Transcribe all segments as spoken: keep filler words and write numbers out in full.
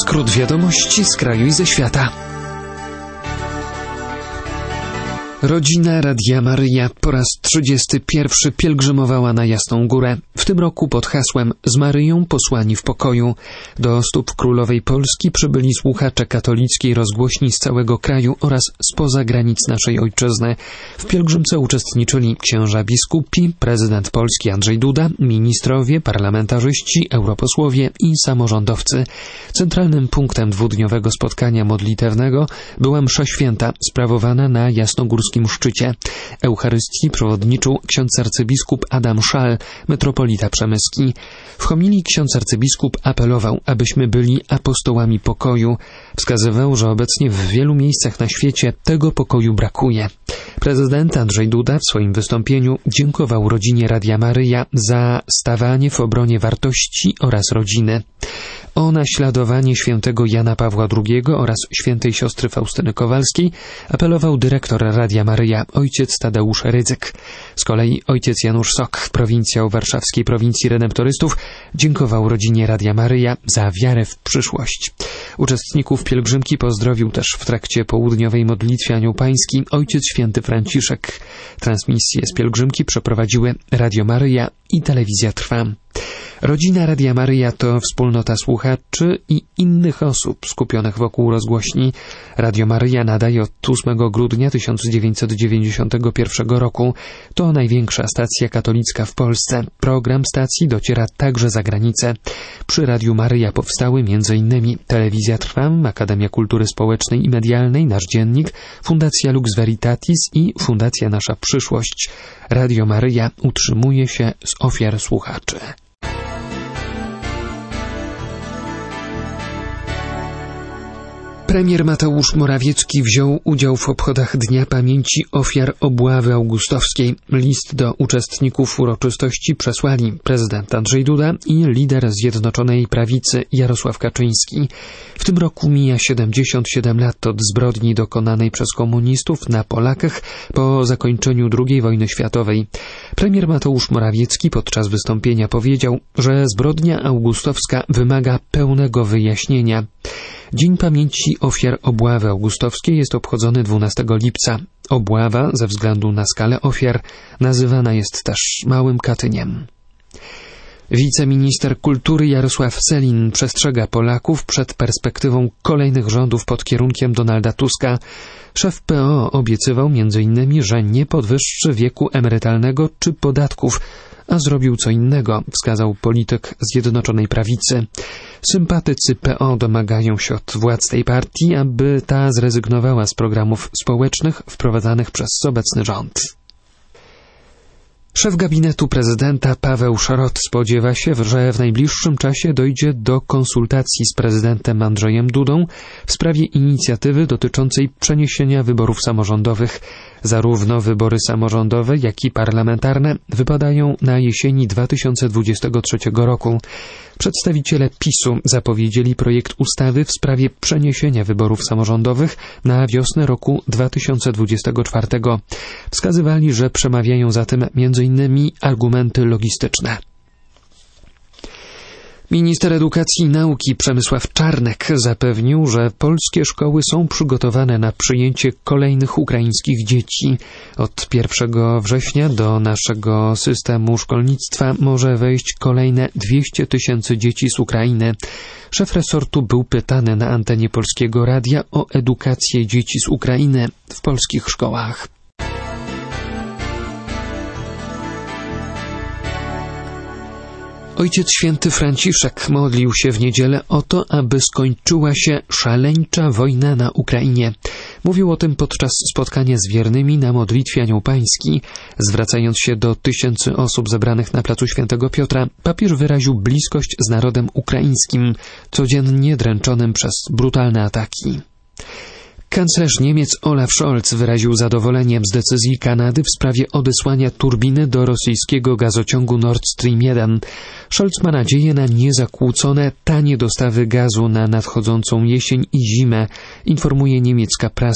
Skrót wiadomości z kraju i ze świata. Rodzina Radia Maryja po raz trzydziesty pierwszy pielgrzymowała na Jasną Górę. W tym roku pod hasłem „Z Maryją posłani w pokoju”. Do stóp królowej Polski przybyli słuchacze katolickiej rozgłośni z całego kraju oraz spoza granic naszej ojczyzny. W pielgrzymce uczestniczyli księża biskupi, prezydent Polski Andrzej Duda, ministrowie, parlamentarzyści, europosłowie i samorządowcy. Centralnym punktem dwudniowego spotkania modlitewnego była msza święta sprawowana na jasnogórskim szczycie. Eucharystii przewodniczył ksiądz arcybiskup Adam Szal, metropolita przemyski. W homilii ksiądz arcybiskup apelował, abyśmy byli apostołami pokoju. Wskazywał, że obecnie w wielu miejscach na świecie tego pokoju brakuje. Prezydent Andrzej Duda w swoim wystąpieniu dziękował rodzinie Radia Maryja za stawanie w obronie wartości oraz rodziny. O naśladowanie świętego Jana Pawła drugiego oraz świętej siostry Faustyny Kowalskiej apelował dyrektor Radia Maryja, ojciec Tadeusz Rydzyk. Z kolei ojciec Janusz Sok, prowincjał warszawskiej prowincji redemptorystów, dziękował rodzinie Radia Maryja za wiarę w przyszłość. Uczestników pielgrzymki pozdrowił też w trakcie południowej modlitwy Anioł Pański ojciec święty Franciszek. Transmisję z pielgrzymki przeprowadziły Radio Maryja i Telewizja Trwa. Rodzina Radia Maryja to wspólnota słuchaczy i innych osób skupionych wokół rozgłośni. Radio Maryja nadaje od ósmego grudnia tysiąc dziewięćset dziewięćdziesiątego pierwszego roku. To największa stacja katolicka w Polsce. Program stacji dociera także za granicę. Przy Radiu Maryja powstały m.in. Telewizja Trwa, Akademia Kultury Społecznej i Medialnej, Nasz Dziennik, Fundacja Lux Veritatis i Fundacja Nasza Przyszłość. Radio Maryja utrzymuje się z ofiar słuchaczy. Premier Mateusz Morawiecki wziął udział w obchodach Dnia Pamięci Ofiar Obławy Augustowskiej. List do uczestników uroczystości przesłali prezydent Andrzej Duda i lider Zjednoczonej Prawicy Jarosław Kaczyński. W tym roku mija siedemdziesiąt siedem lat od zbrodni dokonanej przez komunistów na Polakach po zakończeniu drugiej wojny światowej. Premier Mateusz Morawiecki podczas wystąpienia powiedział, że zbrodnia augustowska wymaga pełnego wyjaśnienia. Dzień Pamięci Ofiar Obławy Augustowskiej jest obchodzony dwunastego lipca. Obława, ze względu na skalę ofiar, nazywana jest też Małym Katyniem. Wiceminister kultury Jarosław Sellin przestrzega Polaków przed perspektywą kolejnych rządów pod kierunkiem Donalda Tuska. Szef P O obiecywał między innymi, że nie podwyższy wieku emerytalnego czy podatków, a zrobił co innego, wskazał polityk Zjednoczonej Prawicy. Sympatycy P O domagają się od władz tej partii, aby ta zrezygnowała z programów społecznych wprowadzanych przez obecny rząd. Szef gabinetu prezydenta Paweł Szrot spodziewa się, że w najbliższym czasie dojdzie do konsultacji z prezydentem Andrzejem Dudą w sprawie inicjatywy dotyczącej przeniesienia wyborów samorządowych. Zarówno wybory samorządowe, jak i parlamentarne wypadają na jesieni dwa tysiące dwudziestego trzeciego roku. Przedstawiciele PiSu zapowiedzieli projekt ustawy w sprawie przeniesienia wyborów samorządowych na wiosnę roku dwa tysiące dwudziestego czwartego. Wskazywali, że przemawiają za tym między innymi argumenty logistyczne. Minister Edukacji i Nauki Przemysław Czarnek zapewnił, że polskie szkoły są przygotowane na przyjęcie kolejnych ukraińskich dzieci. Od pierwszego września do naszego systemu szkolnictwa może wejść kolejne dwieście tysięcy dzieci z Ukrainy. Szef resortu był pytany na antenie Polskiego Radia o edukację dzieci z Ukrainy w polskich szkołach. Ojciec święty Franciszek modlił się w niedzielę o to, aby skończyła się szaleńcza wojna na Ukrainie. Mówił o tym podczas spotkania z wiernymi na modlitwie Anioł Pański. Zwracając się do tysięcy osób zebranych na placu Świętego Piotra, papież wyraził bliskość z narodem ukraińskim, codziennie dręczonym przez brutalne ataki. Kanclerz Niemiec Olaf Scholz wyraził zadowolenie z decyzji Kanady w sprawie odesłania turbiny do rosyjskiego gazociągu Nord Stream jeden. Scholz ma nadzieję na niezakłócone, tanie dostawy gazu na nadchodzącą jesień i zimę, informuje niemiecka prasa.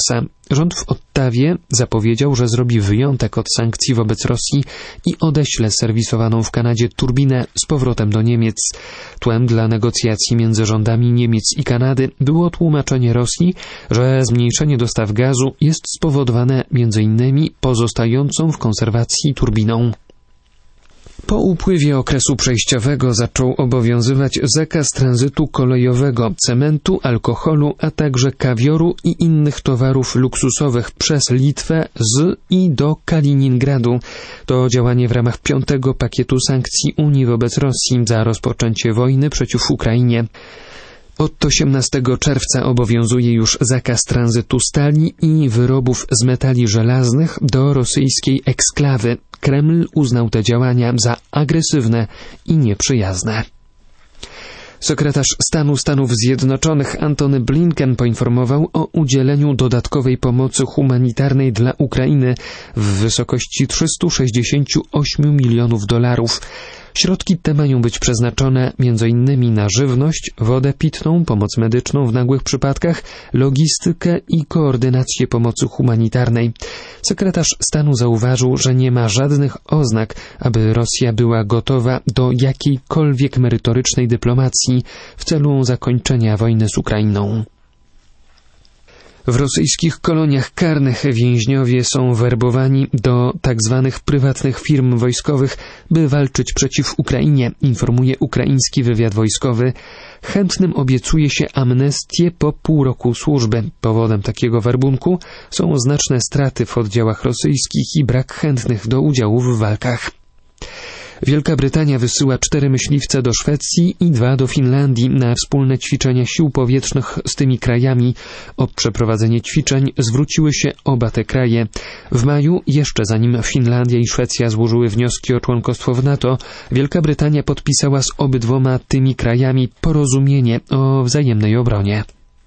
Rząd w Ottawie zapowiedział, że zrobi wyjątek od sankcji wobec Rosji i odeśle serwisowaną w Kanadzie turbinę z powrotem do Niemiec. Tłem dla negocjacji między rządami Niemiec i Kanady było tłumaczenie Rosji, że zmniejszenie dostaw gazu jest spowodowane między innymi pozostającą w konserwacji turbiną. Po upływie okresu przejściowego zaczął obowiązywać zakaz tranzytu kolejowego, cementu, alkoholu, a także kawioru i innych towarów luksusowych przez Litwę z i do Kaliningradu. To działanie w ramach piątego pakietu sankcji Unii wobec Rosji za rozpoczęcie wojny przeciw Ukrainie. Od osiemnastego czerwca obowiązuje już zakaz tranzytu stali i wyrobów z metali żelaznych do rosyjskiej eksklawy. Kreml uznał te działania za agresywne i nieprzyjazne. Sekretarz stanu Stanów Zjednoczonych Antony Blinken poinformował o udzieleniu dodatkowej pomocy humanitarnej dla Ukrainy w wysokości trzysta sześćdziesiąt osiem milionów dolarów. Środki te mają być przeznaczone między innymi na żywność, wodę pitną, pomoc medyczną w nagłych przypadkach, logistykę i koordynację pomocy humanitarnej. Sekretarz stanu zauważył, że nie ma żadnych oznak, aby Rosja była gotowa do jakiejkolwiek merytorycznej dyplomacji w celu zakończenia wojny z Ukrainą. W rosyjskich koloniach karnych więźniowie są werbowani do tzw. prywatnych firm wojskowych, by walczyć przeciw Ukrainie, informuje ukraiński wywiad wojskowy. Chętnym obiecuje się amnestię po pół roku służby. Powodem takiego werbunku są znaczne straty w oddziałach rosyjskich i brak chętnych do udziału w walkach. Wielka Brytania wysyła cztery myśliwce do Szwecji i dwa do Finlandii na wspólne ćwiczenia sił powietrznych z tymi krajami. O przeprowadzenie ćwiczeń zwróciły się oba te kraje. W maju, jeszcze zanim Finlandia i Szwecja złożyły wnioski o członkostwo w NATO, Wielka Brytania podpisała z obydwoma tymi krajami porozumienie o wzajemnej obronie.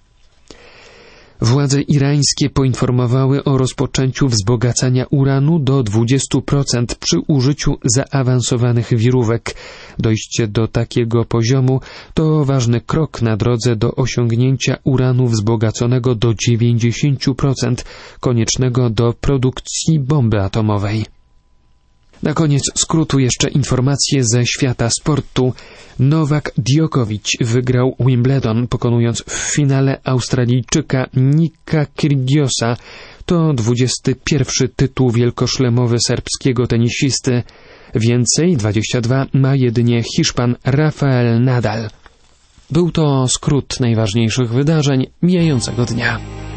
Władze irańskie poinformowały o rozpoczęciu wzbogacania uranu do dwudziestu procent przy użyciu zaawansowanych wirówek. Dojście do takiego poziomu to ważny krok na drodze do osiągnięcia uranu wzbogaconego do dziewięćdziesięciu procent koniecznego do produkcji bomby atomowej. Na koniec skrótu jeszcze informacje ze świata sportu. Nowak Djokovic wygrał Wimbledon, pokonując w finale Australijczyka Nika Kyrgiosa. To dwudziesty pierwszy tytuł wielkoszlemowy serbskiego tenisisty. Więcej, dwadzieścia dwa, ma jedynie Hiszpan Rafael Nadal. Był to skrót najważniejszych wydarzeń mijającego dnia.